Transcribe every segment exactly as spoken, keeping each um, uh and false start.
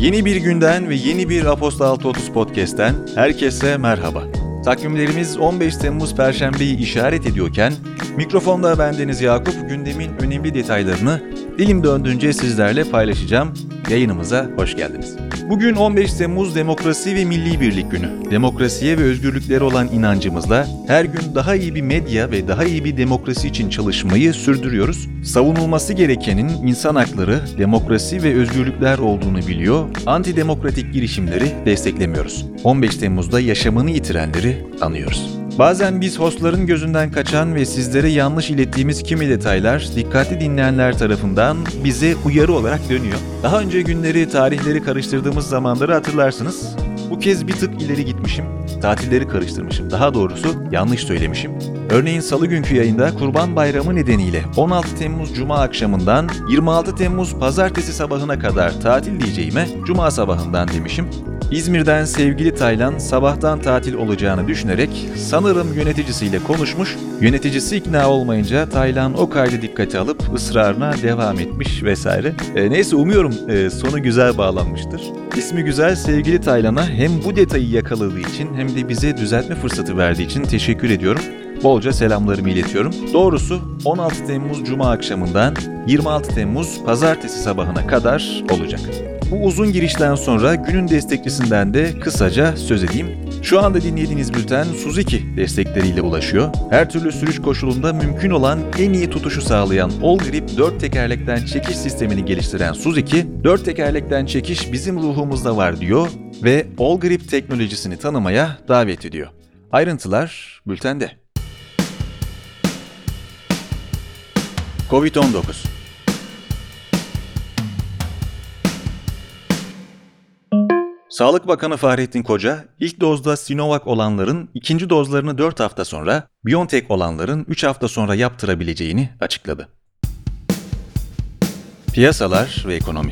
Yeni bir günden ve yeni bir Aposta altı otuz Podcast'ten herkese merhaba. Takvimlerimiz on beş Temmuz Perşembe'yi işaret ediyorken mikrofonda bendeniz Yakup, gündemin önemli detaylarını dilim döndüğünce sizlerle paylaşacağım. Yayınımıza hoş geldiniz. Bugün on beş Temmuz Demokrasi ve Milli Birlik Günü. Demokrasiye ve özgürlüklere olan inancımızla her gün daha iyi bir medya ve daha iyi bir demokrasi için çalışmayı sürdürüyoruz. Savunulması gerekenin insan hakları, demokrasi ve özgürlükler olduğunu biliyor, antidemokratik girişimleri desteklemiyoruz. on beş Temmuz'da yaşamını yitirenleri anıyoruz. Bazen biz hostların gözünden kaçan ve sizlere yanlış ilettiğimiz kimi detaylar dikkatli dinleyenler tarafından bize uyarı olarak dönüyor. Daha önce günleri, tarihleri karıştırdığımız zamanları hatırlarsınız. Bu kez bir tık ileri gitmişim, tatilleri karıştırmışım, daha doğrusu yanlış söylemişim. Örneğin Salı günkü yayında Kurban Bayramı nedeniyle on altı Temmuz Cuma akşamından yirmi altı Temmuz Pazartesi sabahına kadar tatil diyeceğime Cuma sabahından demişim. İzmir'den sevgili Taylan sabahtan tatil olacağını düşünerek sanırım yöneticisiyle konuşmuş, yöneticisi ikna olmayınca Taylan o kaydı dikkate alıp ısrarına devam etmiş vesaire. E, neyse umuyorum e, sonu güzel bağlanmıştır. İsmi güzel sevgili Taylan'a hem bu detayı yakaladığı için hem de bize düzeltme fırsatı verdiği için teşekkür ediyorum. Bolca selamlarımı iletiyorum. Doğrusu on altı Temmuz Cuma akşamından yirmi altı Temmuz Pazartesi sabahına kadar olacak. Bu uzun girişten sonra günün destekçisinden de kısaca söz edeyim. Şu anda dinlediğiniz bülten Suzuki destekleriyle ulaşıyor. Her türlü sürüş koşulunda mümkün olan en iyi tutuşu sağlayan Allgrip dört tekerlekten çekiş sistemini geliştiren Suzuki, dört tekerlekten çekiş bizim ruhumuzda var diyor ve Allgrip teknolojisini tanımaya davet ediyor. Ayrıntılar bültende. kovid on dokuz Sağlık Bakanı Fahrettin Koca, ilk dozda Sinovac olanların ikinci dozlarını dört hafta sonra, BioNTech olanların üç hafta sonra yaptırabileceğini açıkladı. Piyasalar ve ekonomi.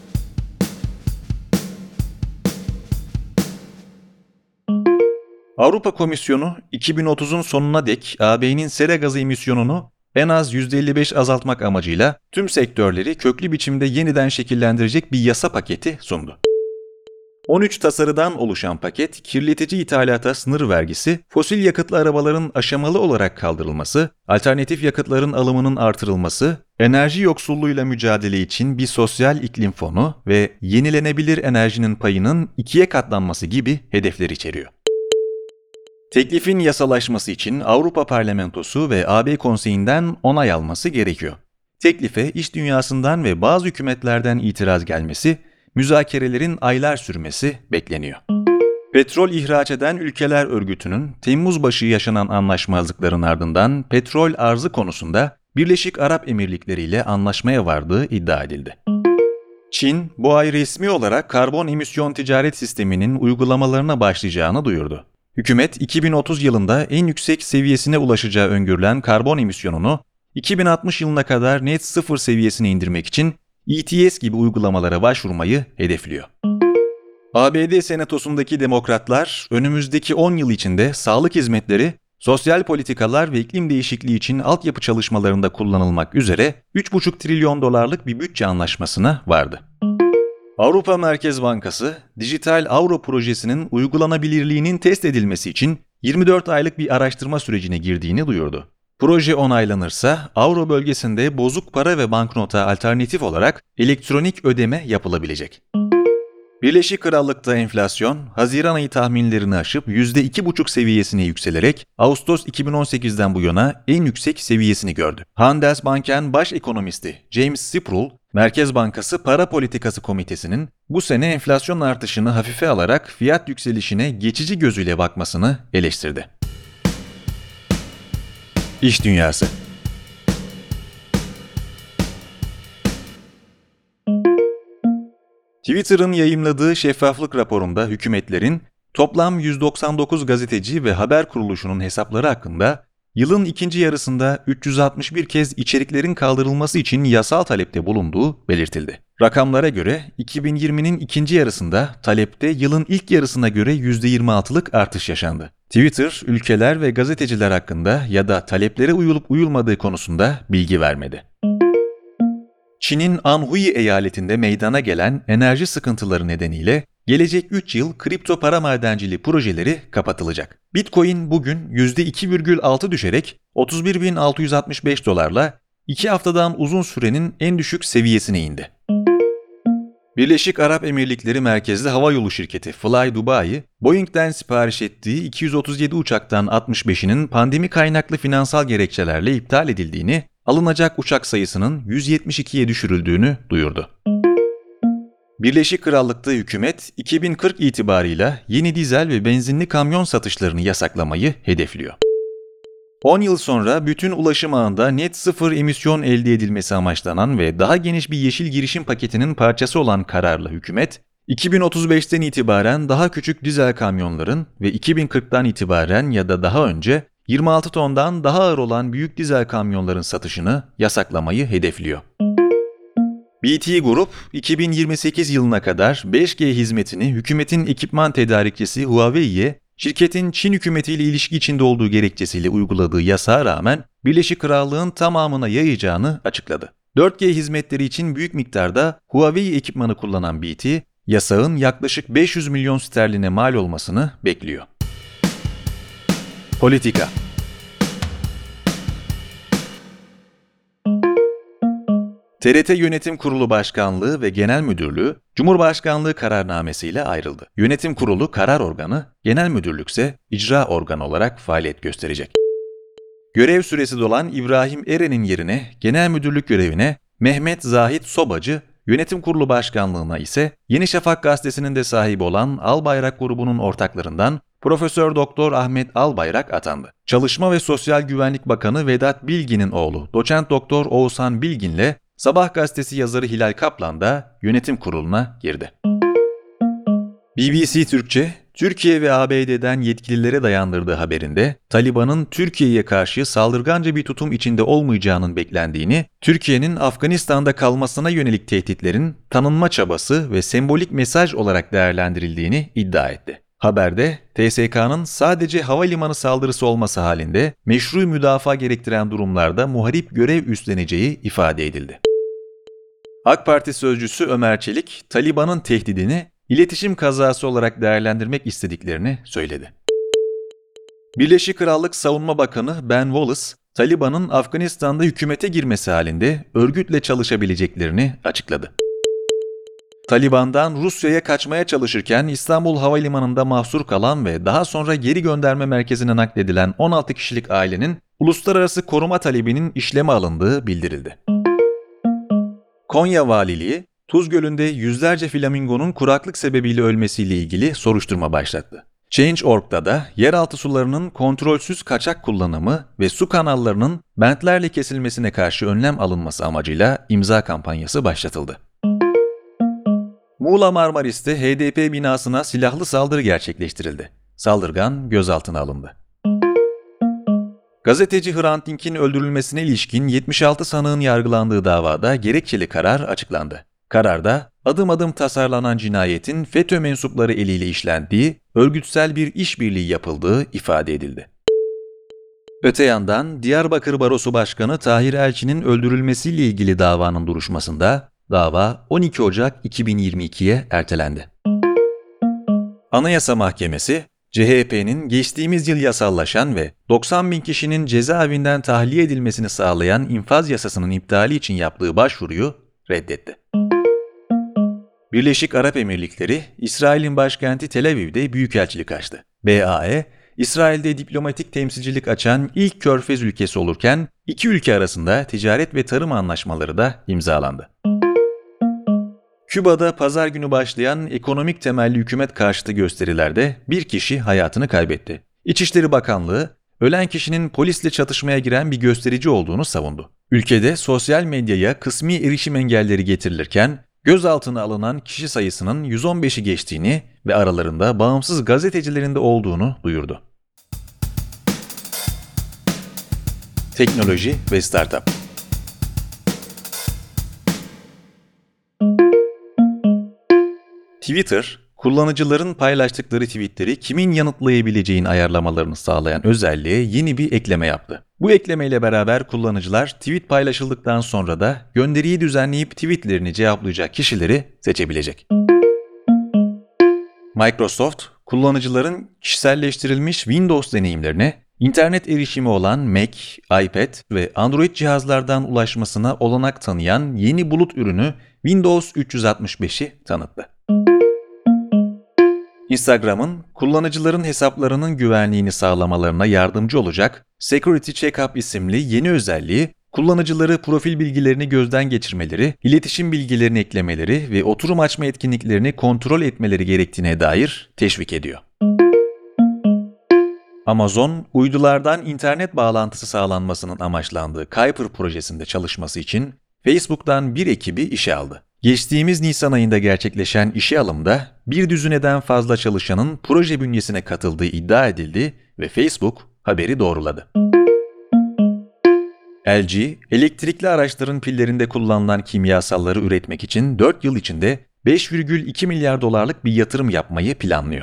Avrupa Komisyonu, iki bin otuzun sonuna dek A B'nin sera gazı emisyonunu en az yüzde elli beş azaltmak amacıyla tüm sektörleri köklü biçimde yeniden şekillendirecek bir yasa paketi sundu. on üç tasarıdan oluşan paket, kirletici ithalata sınır vergisi, fosil yakıtlı arabaların aşamalı olarak kaldırılması, alternatif yakıtların alımının artırılması, enerji yoksulluğuyla mücadele için bir sosyal iklim fonu ve yenilenebilir enerjinin payının ikiye katlanması gibi hedefler içeriyor. Teklifin yasalaşması için Avrupa Parlamentosu ve A B Konseyi'nden onay alması gerekiyor. Teklife iş dünyasından ve bazı hükümetlerden itiraz gelmesi, müzakerelerin aylar sürmesi bekleniyor. Petrol ihraç eden ülkeler örgütünün Temmuz başı yaşanan anlaşmazlıkların ardından petrol arzı konusunda Birleşik Arap Emirlikleri ile anlaşmaya vardığı iddia edildi. Çin, bu ay resmi olarak karbon emisyon ticaret sisteminin uygulamalarına başlayacağını duyurdu. Hükümet, iki bin otuz yılında en yüksek seviyesine ulaşacağı öngörülen karbon emisyonunu iki bin altmış yılına kadar net sıfır seviyesine indirmek için E T S gibi uygulamalara başvurmayı hedefliyor. A B D Senatosu'ndaki demokratlar önümüzdeki on yıl içinde sağlık hizmetleri, sosyal politikalar ve iklim değişikliği için altyapı çalışmalarında kullanılmak üzere üç buçuk trilyon dolarlık bir bütçe anlaşmasına vardı. Avrupa Merkez Bankası, Dijital Avro projesinin uygulanabilirliğinin test edilmesi için yirmi dört aylık bir araştırma sürecine girdiğini duyurdu. Proje onaylanırsa Avro bölgesinde bozuk para ve banknota alternatif olarak elektronik ödeme yapılabilecek. Birleşik Krallık'ta enflasyon, Haziran ayı tahminlerini aşıp yüzde iki buçuk seviyesine yükselerek Ağustos iki bin on sekizden bu yana en yüksek seviyesini gördü. Handelsbanken baş ekonomisti James Siprull, Merkez Bankası Para Politikası Komitesi'nin bu sene enflasyon artışını hafife alarak fiyat yükselişine geçici gözüyle bakmasını eleştirdi. İş dünyası. Twitter'ın yayımladığı şeffaflık raporunda hükümetlerin toplam yüz doksan dokuz gazeteci ve haber kuruluşunun hesapları hakkında yılın ikinci yarısında üç yüz altmış bir kez içeriklerin kaldırılması için yasal talepte bulunduğu belirtildi. Rakamlara göre iki bin yirminin ikinci yarısında talepte yılın ilk yarısına göre yüzde yirmi altılık artış yaşandı. Twitter, ülkeler ve gazeteciler hakkında ya da taleplere uyulup uyulmadığı konusunda bilgi vermedi. Çin'in Anhui eyaletinde meydana gelen enerji sıkıntıları nedeniyle gelecek üç yıl kripto para madenciliği projeleri kapatılacak. Bitcoin bugün yüzde iki virgül altı düşerek otuz bir bin altı yüz altmış beş dolarla iki haftadan uzun sürenin en düşük seviyesine indi. Birleşik Arap Emirlikleri merkezli havayolu şirketi Fly Dubai, Boeing'den sipariş ettiği iki yüz otuz yedi uçaktan altmış beşinin pandemi kaynaklı finansal gerekçelerle iptal edildiğini, alınacak uçak sayısının yüz yetmiş ikiye düşürüldüğünü duyurdu. Birleşik Krallık'ta hükümet iki bin kırk itibarıyla yeni dizel ve benzinli kamyon satışlarını yasaklamayı hedefliyor. on yıl sonra bütün ulaşım ağında net sıfır emisyon elde edilmesi amaçlanan ve daha geniş bir yeşil girişim paketinin parçası olan kararla hükümet, iki bin otuz beşten itibaren daha küçük dizel kamyonların ve iki bin kırktan itibaren ya da daha önce yirmi altı tondan daha ağır olan büyük dizel kamyonların satışını yasaklamayı hedefliyor. B T Group, iki bin yirmi sekiz yılına kadar beş G hizmetini hükümetin ekipman tedarikçisi Huawei'ye, şirketin Çin hükümetiyle ilişki içinde olduğu gerekçesiyle uyguladığı yasağa rağmen Birleşik Krallık'ın tamamına yayacağını açıkladı. dört G hizmetleri için büyük miktarda Huawei ekipmanı kullanan B T, yasağın yaklaşık beş yüz milyon sterline mal olmasını bekliyor. Politika. T R T Yönetim Kurulu Başkanlığı ve Genel Müdürlüğü, Cumhurbaşkanlığı kararnamesiyle ayrıldı. Yönetim Kurulu karar organı, Genel Müdürlük ise icra organı olarak faaliyet gösterecek. Görev süresi dolan İbrahim Eren'in yerine Genel Müdürlük görevine Mehmet Zahit Sobacı, Yönetim Kurulu Başkanlığına ise Yeni Şafak gazetesinin de sahibi olan Albayrak grubunun ortaklarından Profesör Doktor Ahmet Albayrak atandı. Çalışma ve Sosyal Güvenlik Bakanı Vedat Bilgin'in oğlu Doçent Doktor Oğuzhan Bilgin'le Sabah gazetesi yazarı Hilal Kaplan da yönetim kuruluna girdi. B B C Türkçe, Türkiye ve A B D'den yetkililere dayandırdığı haberinde Taliban'ın Türkiye'ye karşı saldırganca bir tutum içinde olmayacağının beklendiğini, Türkiye'nin Afganistan'da kalmasına yönelik tehditlerin tanınma çabası ve sembolik mesaj olarak değerlendirildiğini iddia etti. Haberde T S K'nın sadece havalimanı saldırısı olması halinde meşru müdafaa gerektiren durumlarda muharip görev üstleneceği ifade edildi. AK Parti sözcüsü Ömer Çelik, Taliban'ın tehdidini iletişim kazası olarak değerlendirmek istediklerini söyledi. Birleşik Krallık Savunma Bakanı Ben Wallace, Taliban'ın Afganistan'da hükümete girmesi halinde örgütle çalışabileceklerini açıkladı. Taliban'dan Rusya'ya kaçmaya çalışırken İstanbul Havalimanı'nda mahsur kalan ve daha sonra geri gönderme merkezine nakledilen on altı kişilik ailenin uluslararası koruma talebinin işleme alındığı bildirildi. Konya Valiliği, Tuz Gölü'nde yüzlerce flamingonun kuraklık sebebiyle ölmesiyle ilgili soruşturma başlattı. Change nokta org'da da yeraltı sularının kontrolsüz kaçak kullanımı ve su kanallarının bentlerle kesilmesine karşı önlem alınması amacıyla imza kampanyası başlatıldı. Muğla Marmaris'te H D P binasına silahlı saldırı gerçekleştirildi. Saldırgan gözaltına alındı. Gazeteci Hrant Dink'in öldürülmesine ilişkin yetmiş altı sanığın yargılandığı davada gerekçeli karar açıklandı. Kararda adım adım tasarlanan cinayetin FETÖ mensupları eliyle işlendiği, örgütsel bir işbirliği yapıldığı ifade edildi. Öte yandan Diyarbakır Barosu Başkanı Tahir Elçi'nin öldürülmesiyle ilgili davanın duruşmasında dava on iki Ocak iki bin yirmi ikiye ertelendi. Anayasa Mahkemesi, C H P'nin geçtiğimiz yıl yasallaşan ve doksan bin kişinin cezaevinden tahliye edilmesini sağlayan infaz yasasının iptali için yaptığı başvuruyu reddetti. Birleşik Arap Emirlikleri, İsrail'in başkenti Tel Aviv'de büyükelçilik açtı. B A E, İsrail'de diplomatik temsilcilik açan ilk Körfez ülkesi olurken iki ülke arasında ticaret ve tarım anlaşmaları da imzalandı. Küba'da pazar günü başlayan ekonomik temelli hükümet karşıtı gösterilerde bir kişi hayatını kaybetti. İçişleri Bakanlığı, ölen kişinin polisle çatışmaya giren bir gösterici olduğunu savundu. Ülkede sosyal medyaya kısmi erişim engelleri getirilirken, gözaltına alınan kişi sayısının yüz on beşi geçtiğini ve aralarında bağımsız gazetecilerin de olduğunu duyurdu. Teknoloji ve Startup. Twitter, kullanıcıların paylaştıkları tweetleri kimin yanıtlayabileceğin ayarlamalarını sağlayan özelliğe yeni bir ekleme yaptı. Bu eklemeyle beraber kullanıcılar tweet paylaşıldıktan sonra da gönderiyi düzenleyip tweetlerini cevaplayacak kişileri seçebilecek. Microsoft, kullanıcıların kişiselleştirilmiş Windows deneyimlerine İnternet erişimi olan Mac, iPad ve Android cihazlardan ulaşmasına olanak tanıyan yeni bulut ürünü Windows üç yüz altmış beşi tanıttı. Instagram'ın kullanıcıların hesaplarının güvenliğini sağlamalarına yardımcı olacak Security Checkup isimli yeni özelliği, kullanıcıları profil bilgilerini gözden geçirmeleri, iletişim bilgilerini eklemeleri ve oturum açma etkinliklerini kontrol etmeleri gerektiğine dair teşvik ediyor. Amazon, uydulardan internet bağlantısı sağlanmasının amaçlandığı Kuiper projesinde çalışması için Facebook'tan bir ekibi işe aldı. Geçtiğimiz Nisan ayında gerçekleşen işe alımda bir düzineden fazla çalışanın proje bünyesine katıldığı iddia edildi ve Facebook haberi doğruladı. L G, elektrikli araçların pillerinde kullanılan kimyasalları üretmek için dört yıl içinde beş virgül iki milyar dolarlık bir yatırım yapmayı planlıyor.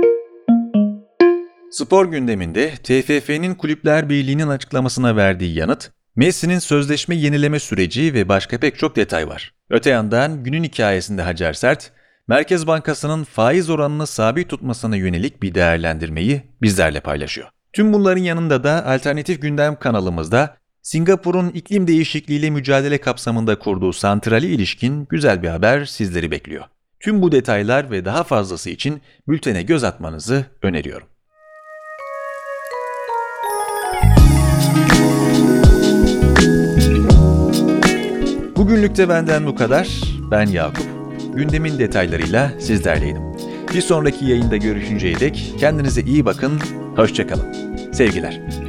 Spor gündeminde T F F'nin Kulüpler Birliği'nin açıklamasına verdiği yanıt, Messi'nin sözleşme yenileme süreci ve başka pek çok detay var. Öte yandan günün hikayesinde Hacer Sert, Merkez Bankası'nın faiz oranını sabit tutmasına yönelik bir değerlendirmeyi bizlerle paylaşıyor. Tüm bunların yanında da Alternatif Gündem kanalımızda Singapur'un iklim değişikliğiyle mücadele kapsamında kurduğu santrali ilişkin güzel bir haber sizleri bekliyor. Tüm bu detaylar ve daha fazlası için bültene göz atmanızı öneriyorum. Bugünlük de benden bu kadar. Ben Yakup. Gündemin detaylarıyla sizlerleydim. Bir sonraki yayında görüşünceye dek kendinize iyi bakın, hoşça kalın. Sevgiler.